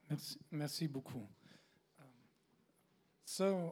Merci beaucoup. So,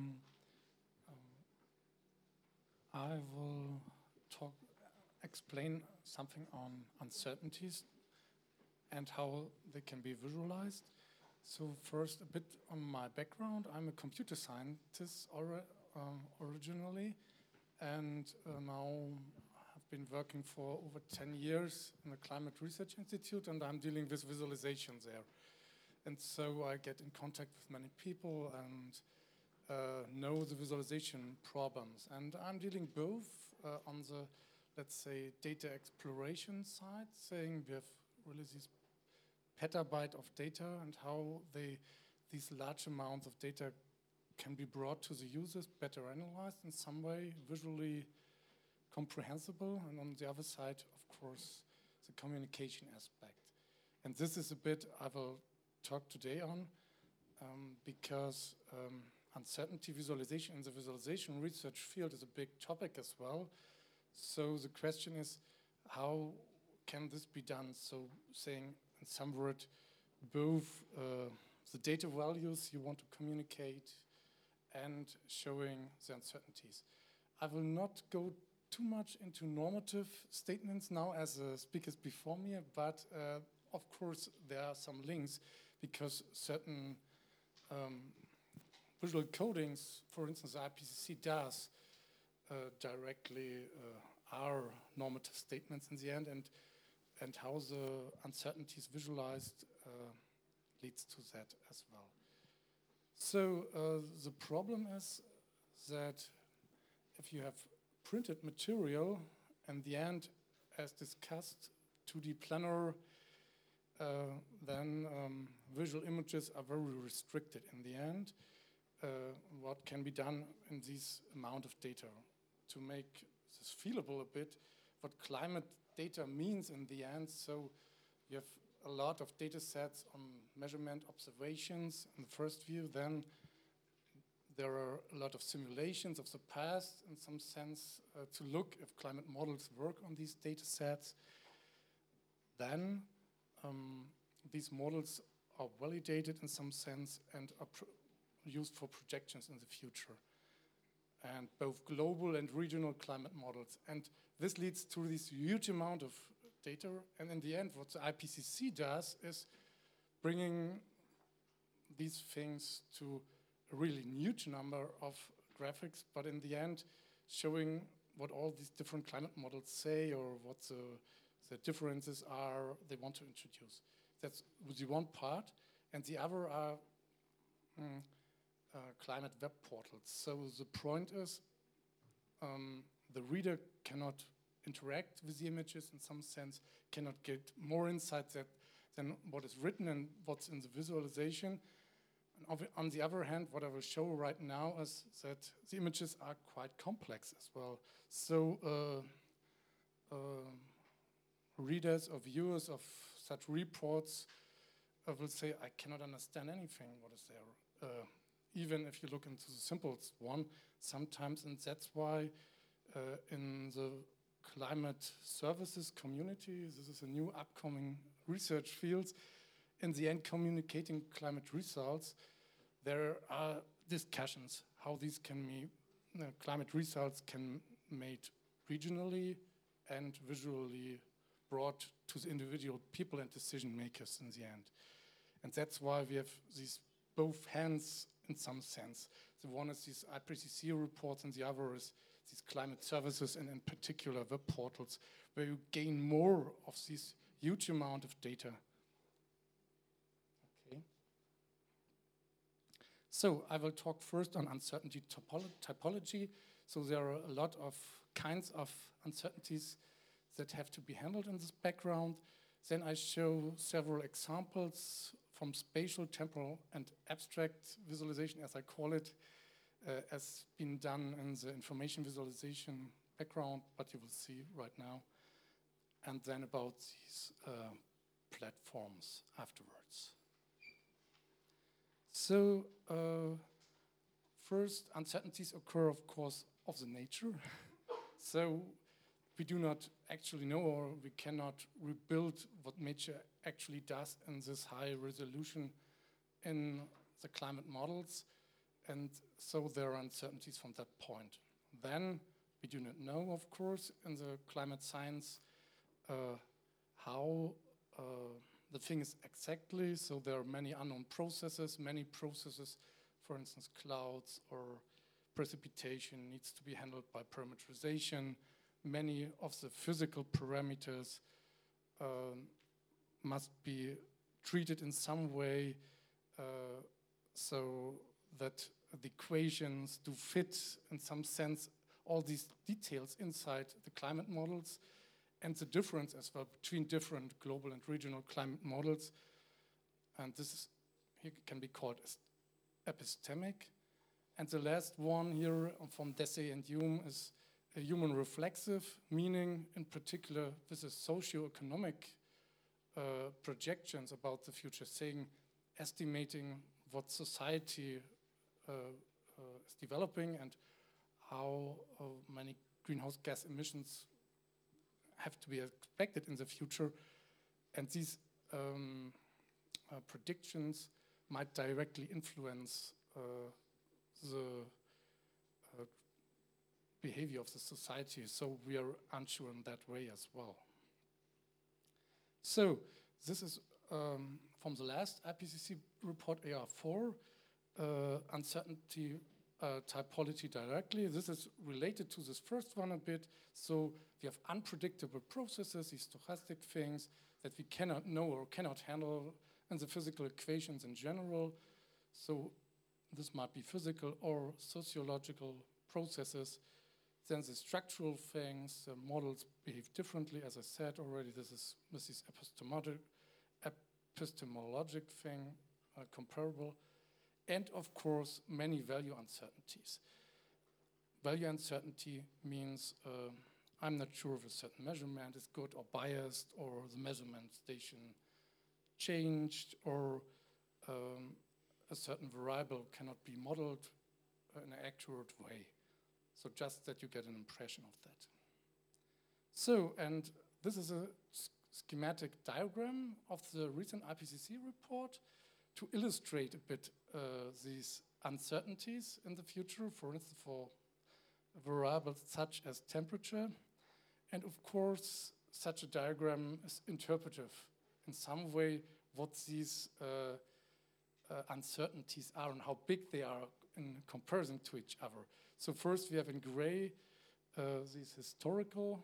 I will explain something on uncertainties and how they can be visualized. So first, a bit on my background. I'm a computer scientist originally, and now I've been working for over 10 years in the Climate Research Institute, and I'm dealing with visualizations there. And so I get in contact with many people and know the visualization problems. And I'm dealing both on the, let's say, data exploration side, saying we have really these petabyte of data and how these large amounts of data can be brought to the users, better analyzed in some way, visually comprehensible. And on the other side, of course, the communication aspect. And this is a bit I will talk today on because uncertainty visualization in the visualization research field is a big topic as well. So the question is, how can this be done? So saying in some word, both the data values you want to communicate and showing the uncertainties. I will not go too much into normative statements now as the speakers before me, but of course there are some links because certain visual codings, for instance, IPCC does directly are normative statements in the end, and how the uncertainties visualized leads to that as well. So the problem is that if you have printed material, in the end, as discussed, 2D planar, then visual images are very restricted in the end. What can be done in this amount of data to make this feelable a bit, what climate data means in the end. So you have a lot of data sets on measurement observations in the first view, then there are a lot of simulations of the past in some sense to look if climate models work on these data sets. Then these models are validated in some sense and are used for projections in the future, and both global and regional climate models. And this leads to this huge amount of data. And in the end, what the IPCC does is bringing these things to a really huge number of graphics, but in the end, showing what all these different climate models say or what the differences are they want to introduce. That's the one part. And the other are climate web portals. So the point is the reader cannot interact with the images in some sense, cannot get more insight than what is written and what's in the visualization. And on the other hand, what I will show right now is that the images are quite complex as well. So readers or viewers of such reports will say, I cannot understand anything what is there. Even if you look into the simplest one, sometimes, and that's why in the climate services community, this is a new upcoming research field, in the end communicating climate results, there are discussions how these can be, climate results can made regionally and visually brought to the individual people and decision makers in the end. And that's why we have these both hands in some sense. The one is these IPCC reports and the other is these climate services and in particular web portals where you gain more of this huge amount of data. Okay. So I will talk first on uncertainty typology. So there are a lot of kinds of uncertainties that have to be handled in this background. Then I show several examples from spatial, temporal, and abstract visualization, as I call it, as been done in the information visualization background, but you will see right now. And then about these platforms afterwards. So first, uncertainties occur, of course, of the nature. So we do not actually know, or we cannot rebuild what nature actually does in this high resolution in the climate models. And so there are uncertainties from that point. Then we do not know, of course, in the climate science how the thing is exactly. So there are many unknown processes, for instance, clouds or precipitation needs to be handled by parameterization. Many of the physical parameters must be treated in some way so that the equations do fit in some sense all these details inside the climate models, and the difference as well between different global and regional climate models. And this is, here can be called epistemic. And the last one here from Dessay and Hume is a human reflexive, meaning in particular this is socio-economic projections about the future, saying, estimating what society is developing and how many greenhouse gas emissions have to be expected in the future. And these predictions might directly influence the behavior of the society. So we are unsure in that way as well. So this is from the last IPCC report, AR4, uncertainty typology directly. This is related to this first one a bit. So we have unpredictable processes, these stochastic things that we cannot know or cannot handle in the physical equations in general. So this might be physical or sociological processes. Then the structural things, models behave differently. As I said already, this is epistemologic thing, comparable. And of course, many value uncertainties. Value uncertainty means I'm not sure if a certain measurement is good or biased, or the measurement station changed, or a certain variable cannot be modeled in an accurate way. So just that you get an impression of that. So, and this is a schematic diagram of the recent IPCC report to illustrate a bit these uncertainties in the future, for instance, for variables such as temperature. And of course, such a diagram is interpretive in some way what these uncertainties are and how big they are in comparison to each other. So first we have in gray these historical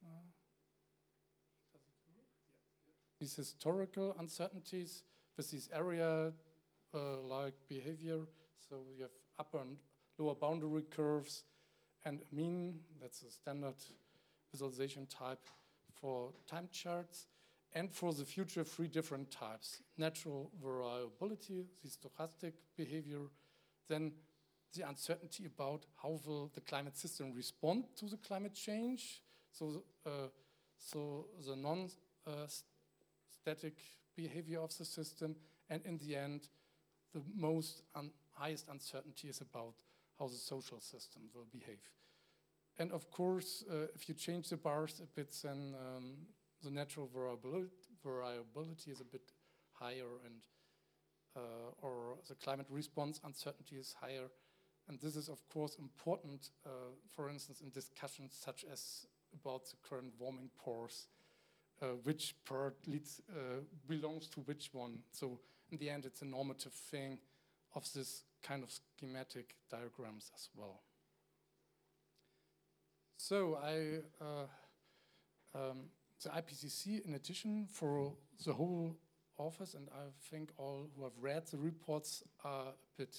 uncertainties with these area like behavior. So we have upper and lower boundary curves and mean, that's a standard visualization type for time charts. And for the future, 3 different types: natural variability, the stochastic behavior, then the uncertainty about how will the climate system respond to the climate change. So, so the non-static behavior of the system, and in the end, the highest uncertainty is about how the social system will behave. And of course, if you change the bars a bit, then the natural variability is a bit higher, and or the climate response uncertainty is higher. And this is, of course, important, for instance, in discussions such as about the current warming pores, which part belongs to which one. So in the end, it's a normative thing of this kind of schematic diagrams as well. So the IPCC, in addition, for the whole office, and I think all who have read the reports are a bit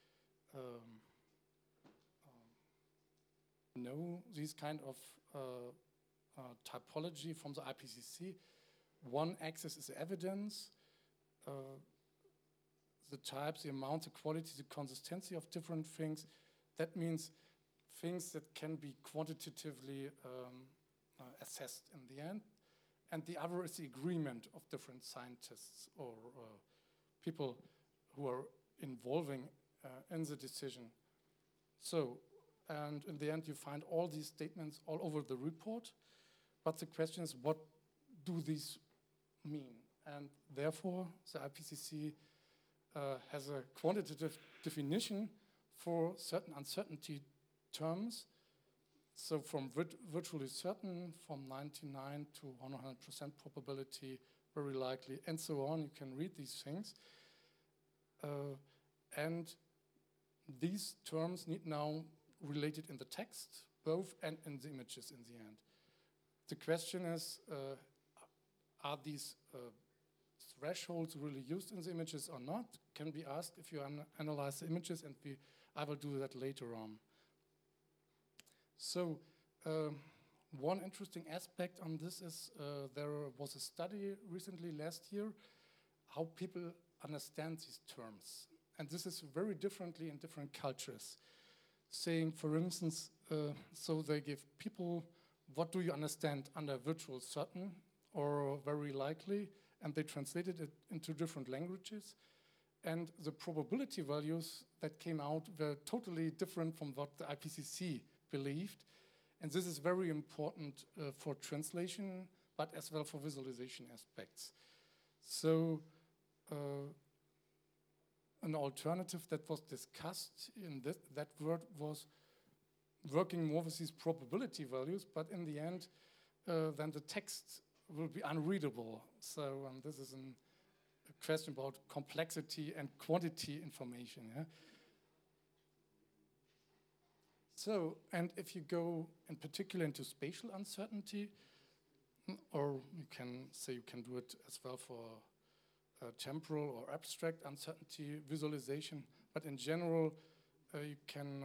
know these kind of typology from the IPCC. One axis is evidence, the types, the amount, the quality, the consistency of different things. That means things that can be quantitatively assessed in the end. And the other is the agreement of different scientists or people who are involving in the decision. So, and in the end, you find all these statements all over the report. but the question is, what do these mean? And therefore, the IPCC has a quantitative definition for certain uncertainty terms. So from virtually certain, from 99 to 100% probability, very likely, and so on. You can read these things. And these terms need now related in the text, both, and in the images in the end. The question is, are these thresholds really used in the images or not? Can be asked if you analyze the images, and I will do that later on. So one interesting aspect on this is there was a study recently last year how people understand these terms. And this is very differently in different cultures. Saying, for instance, so they give people, what do you understand under virtual certain or very likely? And they translated it into different languages. And the probability values that came out were totally different from what the IPCC believed. And this is very important for translation, but as well for visualization aspects. So an alternative that was discussed in that word was working more with these probability values, but in the end, then the text will be unreadable. So this is a question about complexity and quantity information. Yeah? So, and if you go in particular into spatial uncertainty, or you can say you can do it as well for temporal or abstract uncertainty visualization, but in general, you can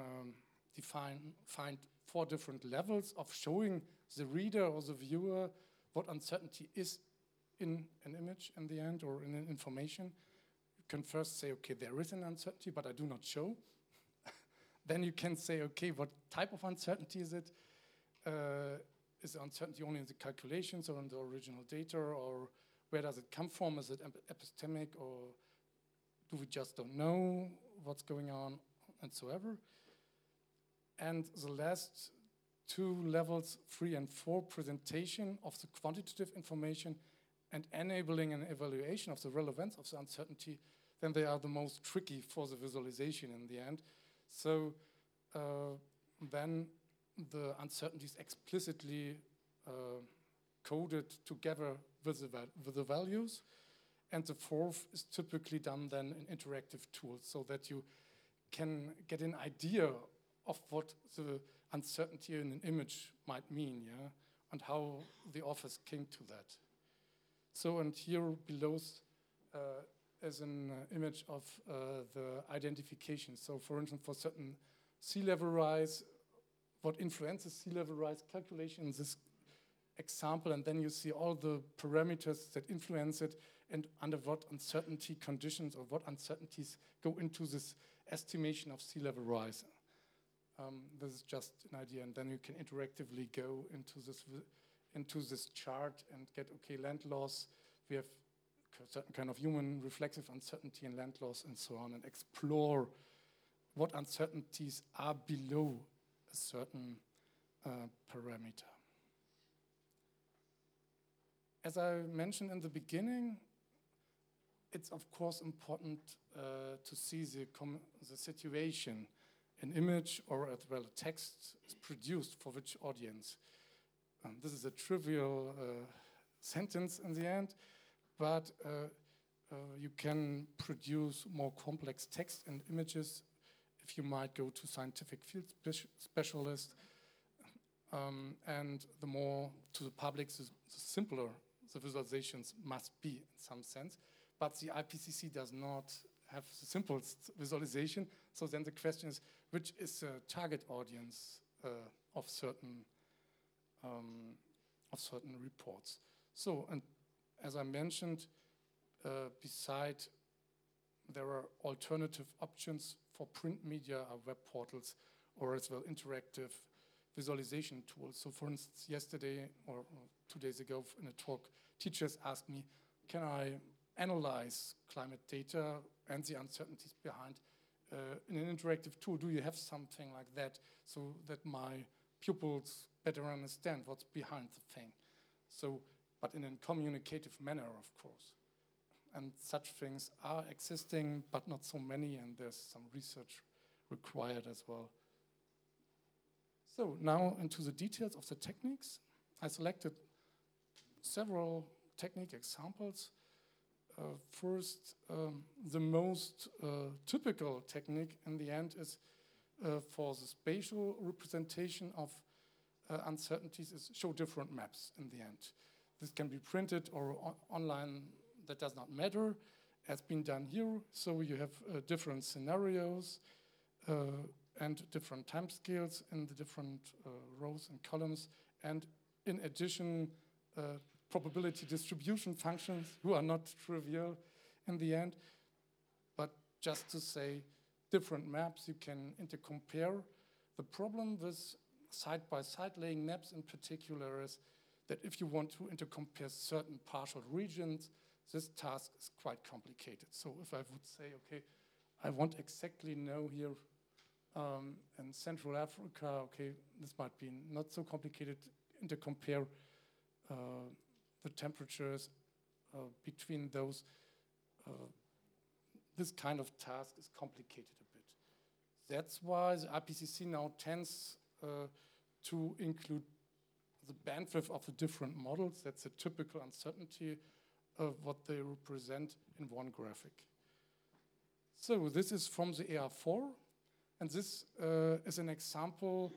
find 4 different levels of showing the reader or the viewer what uncertainty is in an image in the end or in an information. You can first say, okay, there is an uncertainty, but I do not show. Then you can say, okay, what type of uncertainty is it? Is the uncertainty only in the calculations or in the original data, or where does it come from? Is it epistemic, or do we just don't know what's going on, and so ever? And the last 2 levels, 3 and 4, presentation of the quantitative information and enabling an evaluation of the relevance of the uncertainty, then they are the most tricky for the visualization in the end. So then the uncertainty is explicitly coded together with the values. And the 4th is typically done then in interactive tools so that you can get an idea of what the uncertainty in an image might mean, yeah, and how the authors came to that. So, and here below is an image of the identification. So, for instance, for certain sea level rise, what influences sea level rise calculation in this example, and then you see all the parameters that influence it and under what uncertainty conditions or what uncertainties go into this estimation of sea level rise. This is just an idea, and then you can interactively go into this chart and get, okay, land loss, we have a certain kind of human reflexive uncertainty in land loss and so on, and explore what uncertainties are below a certain parameter. As I mentioned in the beginning, it's of course important to see the situation. An image or as well a text is produced for which audience. This is a trivial sentence in the end, but you can produce more complex text and images if you might go to scientific field specialists. And the more to the public, the simpler the visualizations must be in some sense. But the IPCC does not have the simplest visualization. So then the question is, which is the target audience of certain reports? So, and as I mentioned, there are alternative options for print media, web portals, or as well interactive visualization tools. So for instance, yesterday or 2 days ago in a talk, teachers asked me, can I analyze climate data and the uncertainties behind in an interactive tool? Do you have something like that so that my pupils better understand what's behind the thing? So, but in a communicative manner, of course. And such things are existing, but not so many, and there's some research required as well. So now into the details of the techniques. I selected several technique examples. First, the most typical technique in the end is for the spatial representation of uncertainties is show different maps in the end. This can be printed or online, that does not matter, has been done here. So you have different scenarios and different time scales in the different rows and columns. And in addition, probability distribution functions who are not trivial in the end, but just to say different maps you can intercompare. The problem with side-by-side laying maps in particular is that if you want to intercompare certain partial regions, this task is quite complicated. So if I would say, okay, I want exactly know here in Central Africa, okay, this might be not so complicated, intercompare the temperatures between those. This kind of task is complicated a bit. That's why the IPCC now tends to include the bandwidth of the different models. That's a typical uncertainty of what they represent in one graphic. So this is from the AR4, and this is an example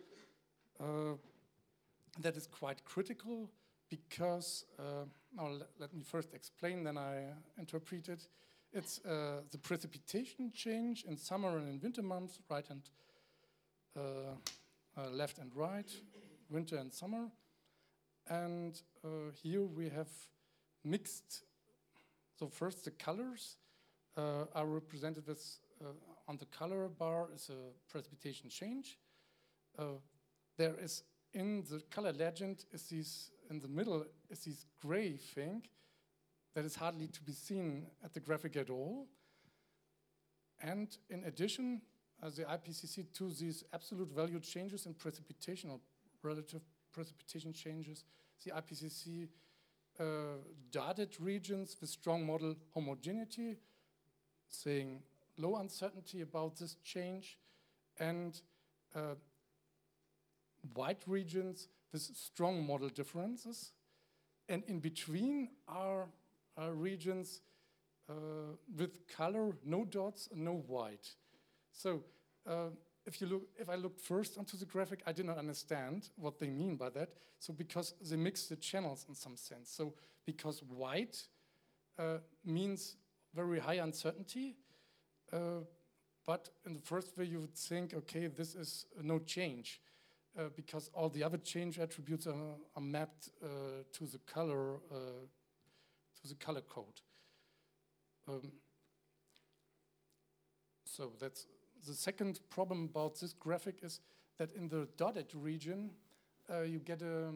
that is quite critical because, now let me first explain, then I interpret it. It's the precipitation change in summer and in winter months, right and left and right, winter and summer. And here we have mixed, so first the colors are represented with, on the color bar is a precipitation change. There is in the color legend is these, in the middle is this gray thing that is hardly to be seen at the graphic at all. And in addition, the IPCC to these absolute value changes in precipitation or relative precipitation changes, the IPCC dotted regions with strong model homogeneity, saying low uncertainty about this change, and white regions with strong model differences. And in between are regions with color, no dots, no white. So if I looked first onto the graphic, I did not understand what they mean by that. So because they mix the channels in some sense. So because white means very high uncertainty, but in the first way you would think, okay, this is no change, because all the other change attributes are mapped to the color code. So that's the second problem about this graphic is that in the dotted region you get a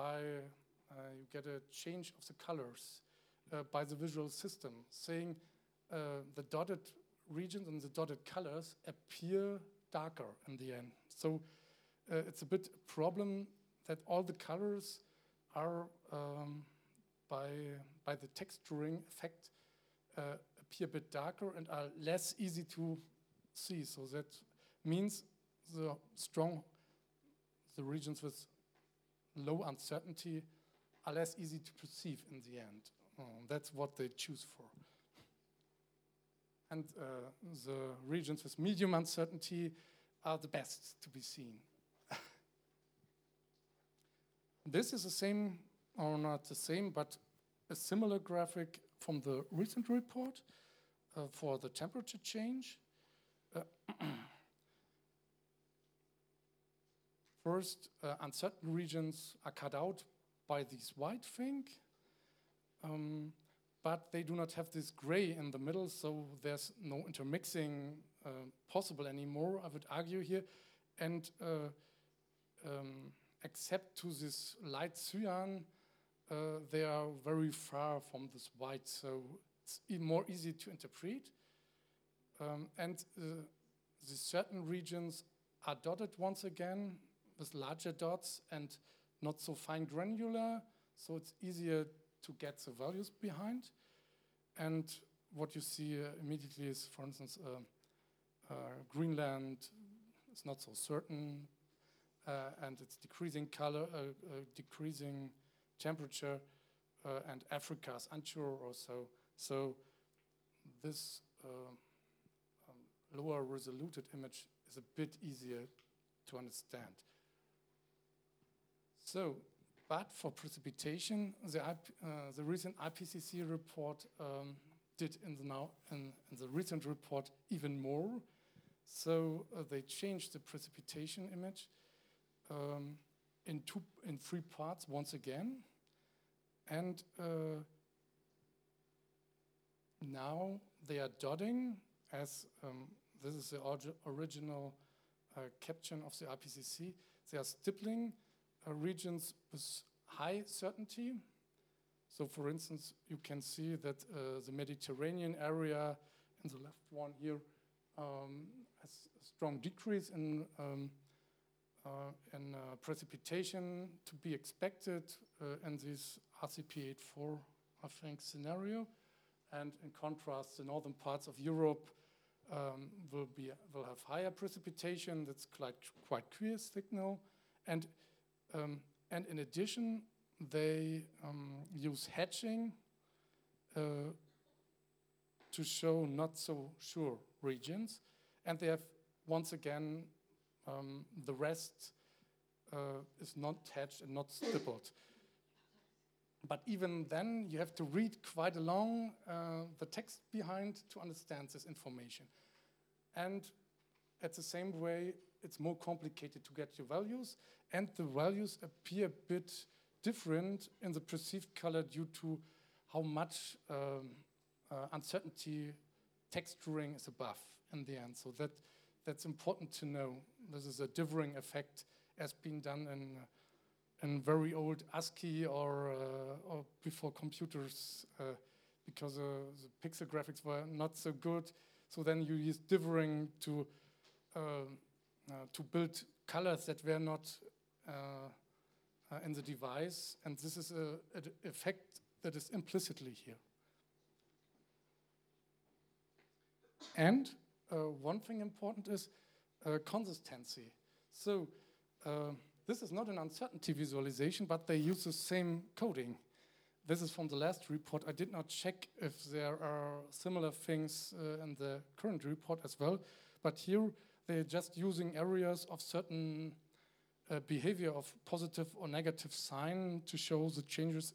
change of the colors by the visual system, saying the dotted regions and the dotted colors appear darker in the end. So it's a bit a problem that all the colors are by the texturing effect appear a bit darker and are less easy to see. So that means the regions with low uncertainty are less easy to perceive in the end. That's what they choose for. And the regions with medium uncertainty are the best to be seen. This is the same, or not the same, but a similar graphic from the recent report for the temperature change. First, uncertain regions are cut out by this white thing, but they do not have this gray in the middle, so there's no intermixing possible anymore, I would argue here. And except to this light cyan, they are very far from this white, so it's even more easy to interpret. And the certain regions are dotted once again with larger dots and not so fine granular, so it's easier to get the values behind. And what you see immediately is, for instance, Greenland is not so certain, and it's decreasing color, decreasing temperature, and Africa is unsure or so. So this lower resoluted image is a bit easier to understand. So, but for precipitation, the recent IPCC report did in the recent report even more. So they changed the precipitation image in 3 parts once again, and now they are dotting as this is the original caption of the IPCC. They are stippling regions with high certainty. So, for instance, you can see that the Mediterranean area in the left one here has a strong decrease in precipitation to be expected in this RCP84, I think, scenario. And in contrast, the northern parts of Europe will have higher precipitation. That's quite clear signal. And in addition, they use hedging to show not so sure regions. And they have, once again, the rest is not hedged and not stippled. But even then, you have to read quite along the text behind to understand this information. And at the same way, it's more complicated to get your values, and the values appear a bit different in the perceived color due to how much uncertainty texturing is above in the end. So that's important to know. This is a differing effect as being done in very old ASCII or before computers, because the pixel graphics were not so good. So then you use differing to build colors that were not in the device, and this is an effect that is implicitly here. And one thing important is consistency. So this is not an uncertainty visualization, but they use the same coding. This is from the last report. I did not check if there are similar things in the current report as well, but here they're just using areas of certain behavior of positive or negative sign to show the changes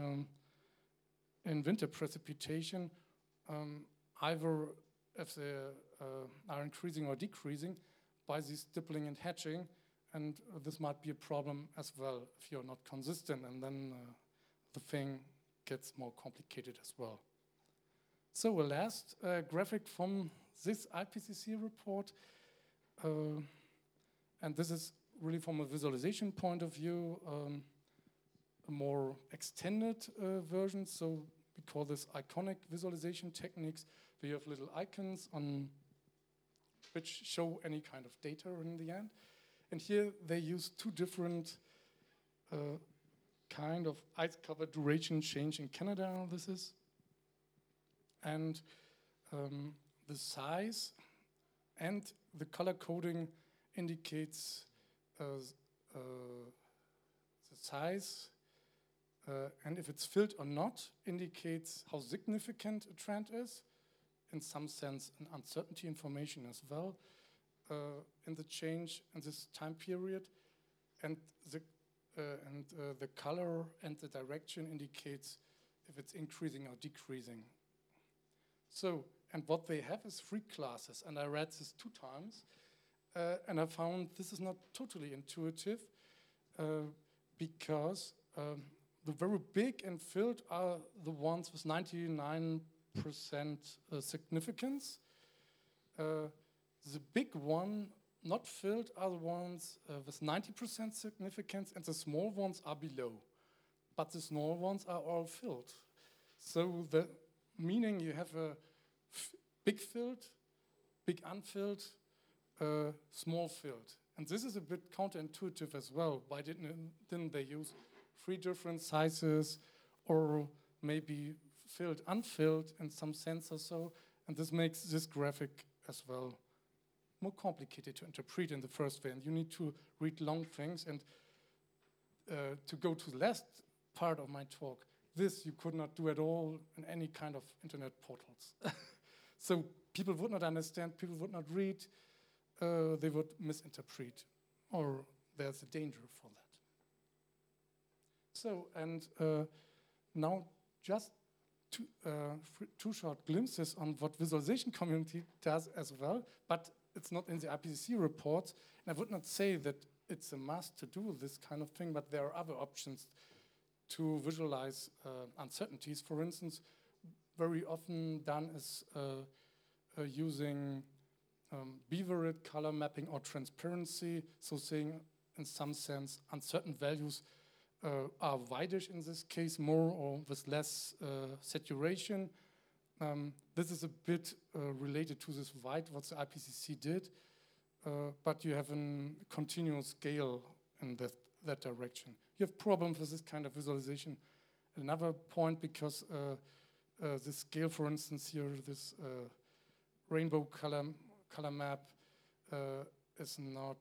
in winter precipitation, either if they are increasing or decreasing by this stippling and hatching, and this might be a problem as well if you're not consistent, and then the thing gets more complicated as well. So a last graphic from this IPCC report, and this is really from a visualization point of view, a more extended version. So we call this iconic visualization techniques, where you have little icons on which show any kind of data in the end. And here they use 2 different kind of ice cover duration change in Canada, this is. And the size and the color coding indicates the size, and if it's filled or not, indicates how significant a trend is. In some sense, an uncertainty information as well in the change in this time period, and the color and the direction indicates if it's increasing or decreasing. So, and what they have is 3 classes, and I read this 2 times, and I found this is not totally intuitive, because the very big and filled are the ones with 99% significance. The big one, not filled, are the ones with 90% significance, and the small ones are below. But the small ones are all filled. So the meaning you have a big filled, big unfilled, small filled. And this is a bit counterintuitive as well. Why didn't they use three different sizes, or maybe filled, unfilled in some sense or so. And this makes this graphic as well more complicated to interpret in the first way. And you need to read long things. And to go to the last part of my talk, this you could not do at all in any kind of internet portals. So people would not understand, people would not read, they would misinterpret, or there's a danger for that. So, and now just two short glimpses on what visualization community does as well, but it's not in the IPCC report. And I would not say that it's a must to do this kind of thing, but there are other options to visualize uncertainties. For instance, very often done is using bivariate color mapping or transparency, so saying in some sense uncertain values are whitish in this case, more or with less saturation. This is a bit related to this white, what the IPCC did, but you have a continuous scale in that direction. You have problems with this kind of visualization. Another point, because the scale, for instance, here, this rainbow color map is not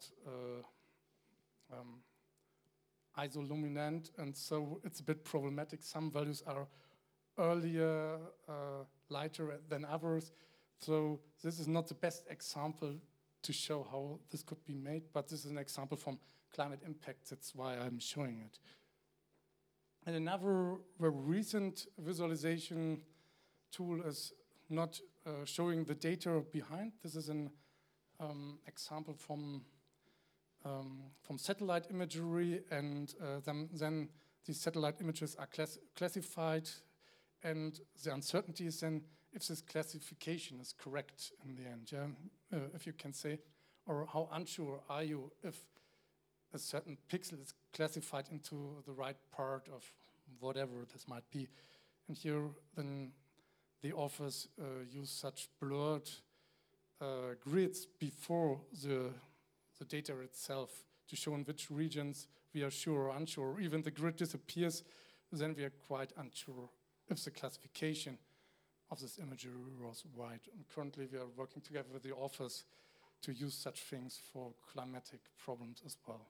isoluminant, and so it's a bit problematic. Some values are earlier, lighter than others. So this is not the best example to show how this could be made, but this is an example from climate impact. That's why I'm showing it. And another very recent visualization tool is not showing the data behind. This is an example from satellite imagery, and then these satellite images are classified, and the uncertainty is then if this classification is correct in the end, yeah? If you can say, or how unsure are you if a certain pixel is classified into the right part of whatever this might be. And here then the authors use such blurred grids before the data itself to show in which regions we are sure or unsure. Even the grid disappears, then we are quite unsure if the classification of this imagery was right. And currently we are working together with the authors to use such things for climatic problems as well.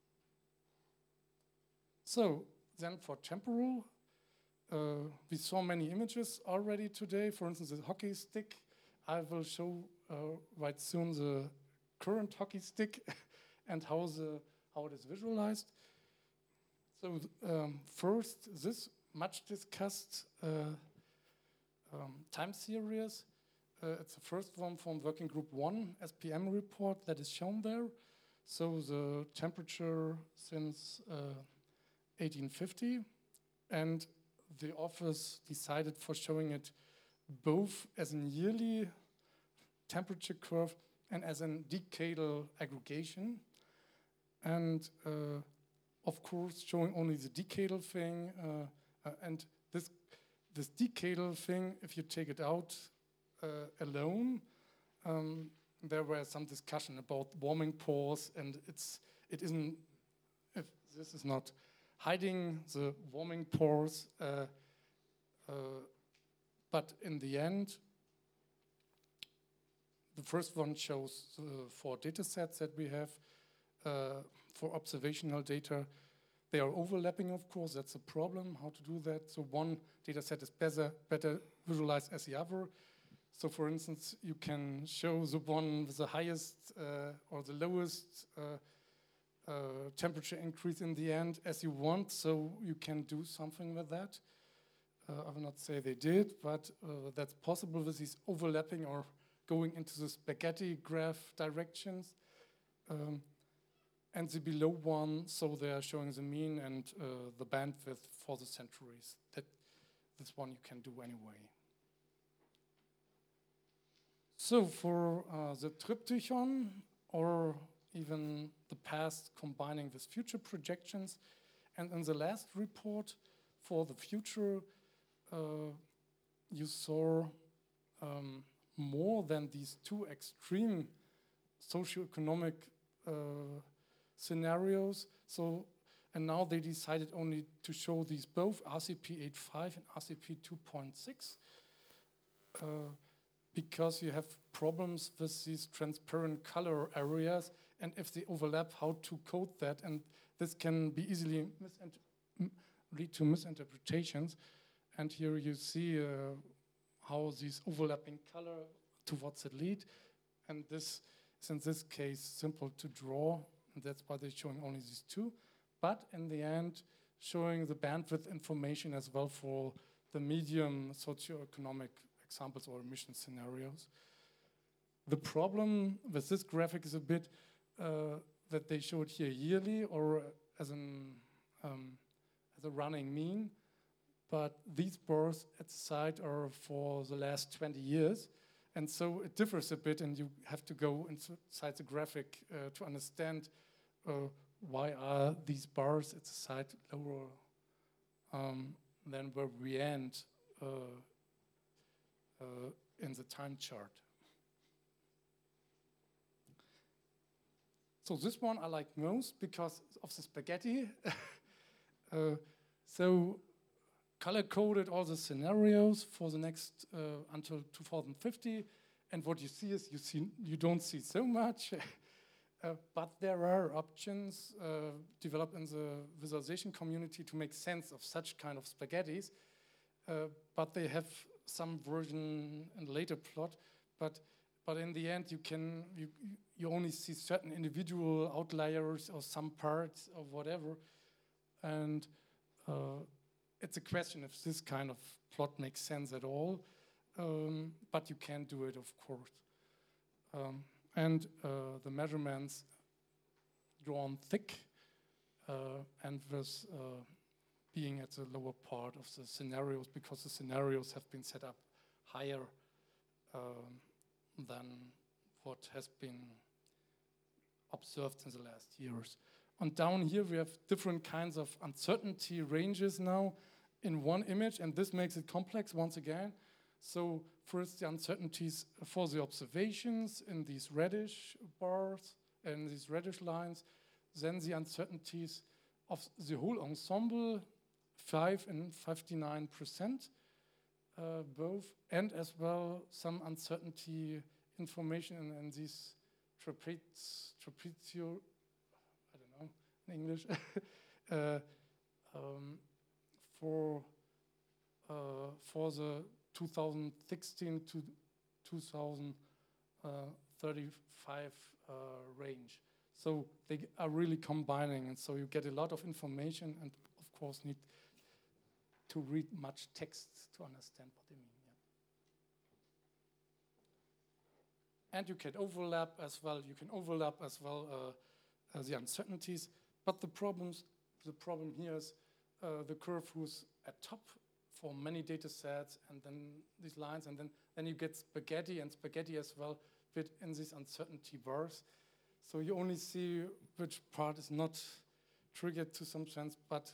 So then for temporal, we saw many images already today. For instance, the hockey stick. I will show right soon the current hockey stick and how it is visualized. So first, this much discussed time series. It's the first one from Working Group 1 SPM report that is shown there. So the temperature since 1850, and the authors decided for showing it both as a yearly temperature curve and as a decadal aggregation. And of course, showing only the decadal thing, and this decadal thing, if you take it out alone, there were some discussion about warming pores, and it isn't, if this is not hiding the warming pores, but in the end, the first one shows 4 data sets that we have for observational data. They are overlapping, of course, that's a problem, how to do that. So one data set is better visualized as the other. So for instance, you can show the one with the highest or the lowest temperature increase in the end as you want, so you can do something with that. I will not say they did, but that's possible with these overlapping or going into the spaghetti graph directions. And the below one, so they are showing the mean and the bandwidth for the centuries. This one you can do anyway. So for the triptychon, or even the past combining with future projections, and in the last report for the future, you saw more than these 2 extreme socioeconomic scenarios. So And now they decided only to show these both RCP 8.5 and RCP 2.6 because you have problems with these transparent color areas, and if they overlap, how to code that, and this can be easily lead to misinterpretations. And here you see how these overlapping color towards it lead, and this is in this case simple to draw, and that's why they're showing only these two. But in the end, showing the bandwidth information as well for the medium socioeconomic examples or emission scenarios. The problem with this graphic is a bit that they show it here yearly or as a running mean, but these bars at the side are for the last 20 years, and so it differs a bit, and you have to go inside the graphic to understand why are these bars at the side lower than where we end in the time chart. So this one I like most because of the spaghetti. So color-coded all the scenarios for the next until 2050, and what you see is you don't see so much. But there are options developed in the visualization community to make sense of such kind of spaghettis, but they have some version in the later plot. But in the end, you only see certain individual outliers or some parts or whatever, and it's a question if this kind of plot makes sense at all. But you can do it, of course. And the measurements drawn thick and with being at the lower part of the scenarios, because the scenarios have been set up higher than what has been observed in the last years. And down here we have different kinds of uncertainty ranges now in one image, and this makes it complex once again. So first the uncertainties for the observations in these reddish bars and these reddish lines, then the uncertainties of the whole ensemble, 5 and 59%, both, and as well some uncertainty information in these trapezio, I don't know in English, for the 2016 to 2035 range. So they are really combining, and so you get a lot of information, and of course need to read much text to understand what they mean. Yeah. And you can overlap as well. You can overlap as well the uncertainties, but the problem here is the curve who's at top for many data sets, and then these lines, and then you get spaghetti, and spaghetti as well fit in these uncertainty bars. So you only see which part is not triggered to some sense, but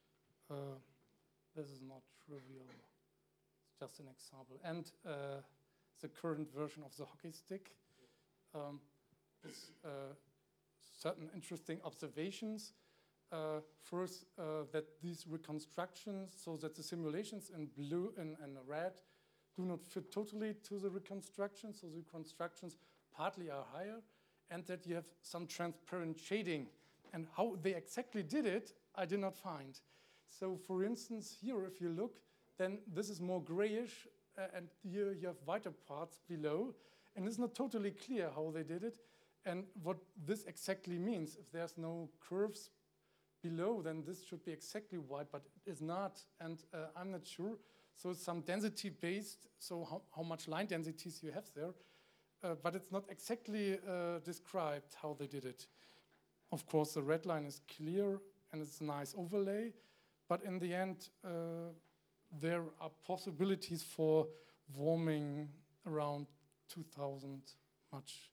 this is not trivial. It's just an example. And the current version of the hockey stick is certain interesting observations. First, that these reconstructions, so that the simulations in blue and red do not fit totally to the reconstructions, so the reconstructions partly are higher, and that you have some transparent shading. And how they exactly did it, I did not find. So for instance, here, if you look, then this is more grayish, and here you have whiter parts below, and it's not totally clear how they did it, and what this exactly means. If there's no curves below, then this should be exactly white, but it is not, and I'm not sure. So it's some density based, so how much line densities you have there, but it's not exactly described how they did it. Of course, the red line is clear, and it's a nice overlay, but in the end, there are possibilities for warming around 2000 much.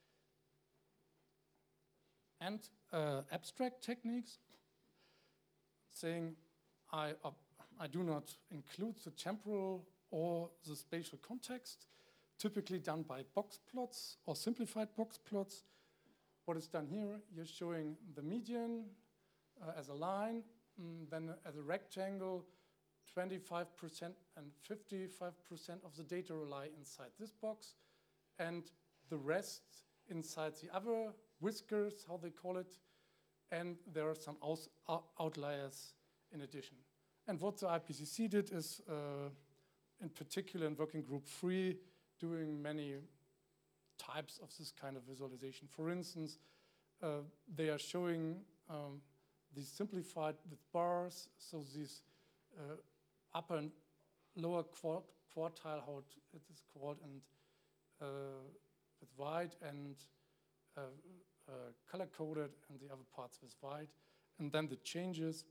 And abstract techniques, saying I do not include the temporal or the spatial context, typically done by box plots or simplified box plots. What is done here, you're showing the median, as a line, then as a rectangle, 25% and 55% of the data lie inside this box, and the rest inside the other whiskers, how they call it, and there are some outliers in addition. And what the IPCC did is, in particular in working group 3, doing many types of this kind of visualization. For instance, they are showing these simplified with bars, so these upper and lower quartile, how it is called, and with white, and color-coded, and the other parts with white. And then the changes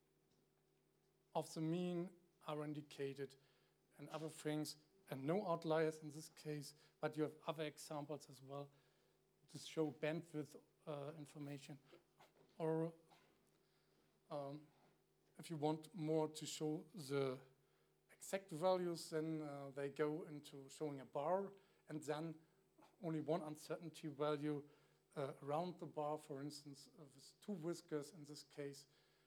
of the mean are indicated, and other things, and no outliers in this case, but you have other examples as well to show bandwidth information. Or if you want more to show the exact values, then they go into showing a bar, and then only one uncertainty value around the bar, for instance, with 2 whiskers in this case.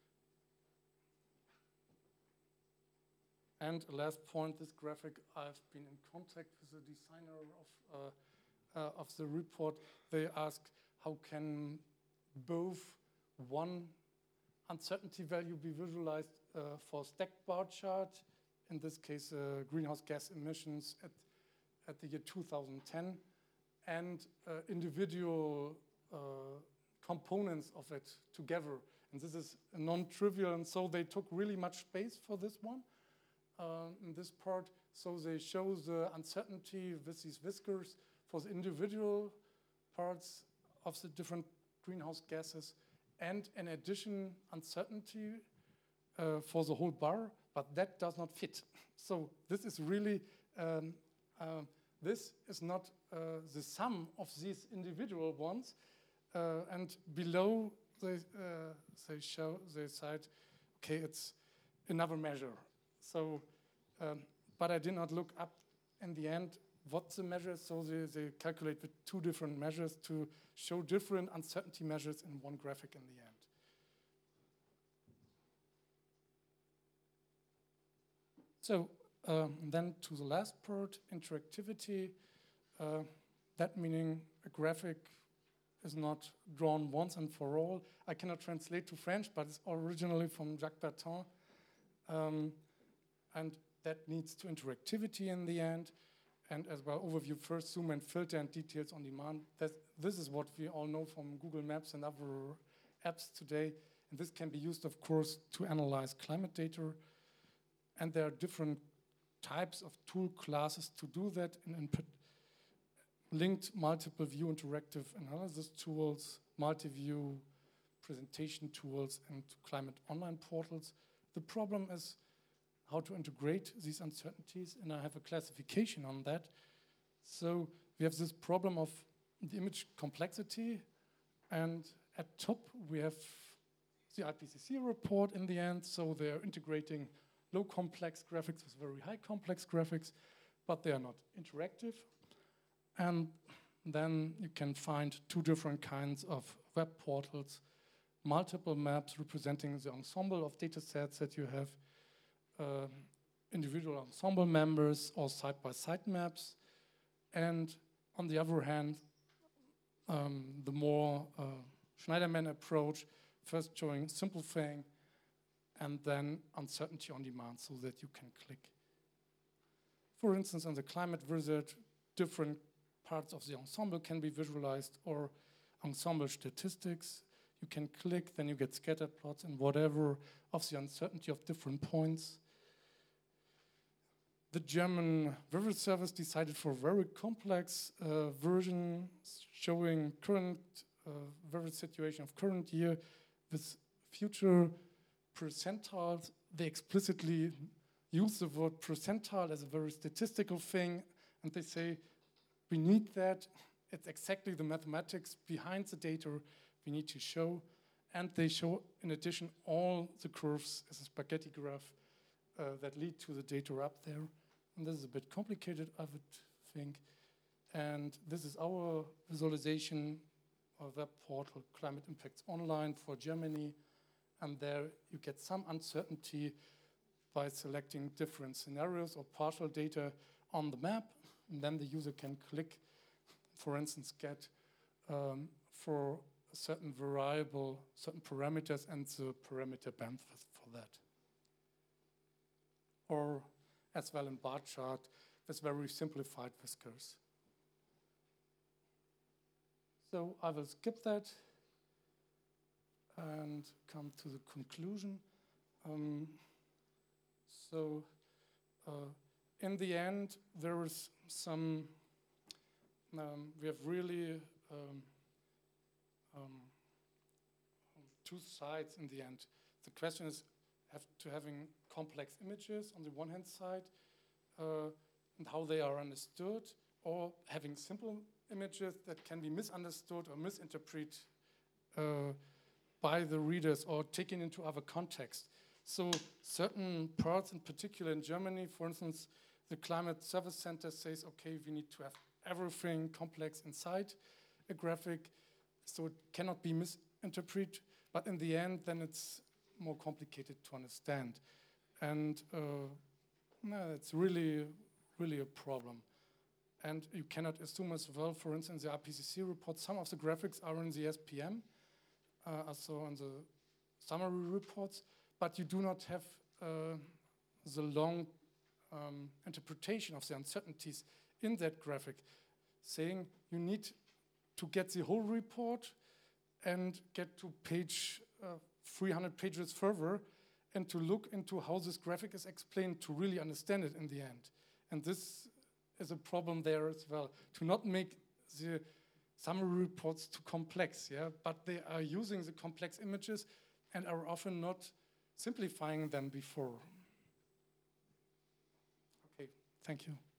And last point, this graphic, I've been in contact with the designer of the report. They asked how can both one uncertainty value be visualized for stacked bar chart, in this case greenhouse gas emissions at the year 2010, and individual components of it together. And this is non-trivial, and so they took really much space for this one. In this part, so they show the uncertainty with these whiskers for the individual parts of the different greenhouse gases, and in addition uncertainty for the whole bar, but that does not fit. So this is really, this is not the sum of these individual ones, and below they cite, okay, it's another measure. So, but I did not look up in the end what the measure is, so they calculate with 2 different measures to show different uncertainty measures in one graphic in the end. So then to the last part, interactivity, that meaning a graphic is not drawn once and for all. I cannot translate to French, but it's originally from Jacques Bertin. And that needs to interactivity in the end. And as well, overview first, zoom and filter, and details on demand. This is what we all know from Google Maps and other apps today. And this can be used, of course, to analyze climate data. And there are different types of tool classes to do that, and linked multiple view interactive analysis tools, multi-view presentation tools, and climate online portals. The problem is how to integrate these uncertainties, and I have a classification on that. So we have this problem of the image complexity, and at top we have the IPCC report in the end, so they're integrating low complex graphics with very high complex graphics, but they are not interactive. And then you can find 2 different kinds of web portals, multiple maps representing the ensemble of data sets that you have, individual ensemble members or side-by-side maps, and on the other hand, the more Schneiderman approach, first showing simplifying and then uncertainty on demand so that you can click. For instance, on the climate wizard, different parts of the ensemble can be visualized, or ensemble statistics. You can click, then you get scatter plots and whatever of the uncertainty of different points. The German Weather Service decided for a very complex version showing current weather situation of current year with future percentiles. They explicitly use the word percentile as a very statistical thing, and they say we need that. It's exactly the mathematics behind the data we need to show, and they show in addition all the curves as a spaghetti graph that lead to the data up there. And this is a bit complicated, I would think. And this is our visualization of web portal, Climate Impacts Online for Germany. and there you get some uncertainty by selecting different scenarios or partial data on the map, and then the user can click, for instance, get for a certain variable, certain parameters, and the parameter bandwidth for that. Or as well in bar chart with very simplified whiskers. So I will skip that and come to the conclusion. In the end, there is some, we have really two sides in the end. The question is having complex images on the one hand side and how they are understood, or having simple images that can be misunderstood or misinterpreted by the readers or taken into other contexts. So certain parts, in particular in Germany, for instance, the Climate Service Center says, okay, we need to have everything complex inside a graphic, so it cannot be misinterpreted, but in the end, then it's more complicated to understand. And it's really, really a problem. And you cannot assume as well, for instance, the IPCC report, some of the graphics are in the SPM, also in the summary reports, but you do not have the long interpretation of the uncertainties in that graphic, saying you need to get the whole report and get to page 300 pages further and to look into how this graphic is explained to really understand it in the end. And this is a problem there as well, to not make the summary reports too complex, yeah? But they are using the complex images and are often not simplifying them before. Okay, thank you.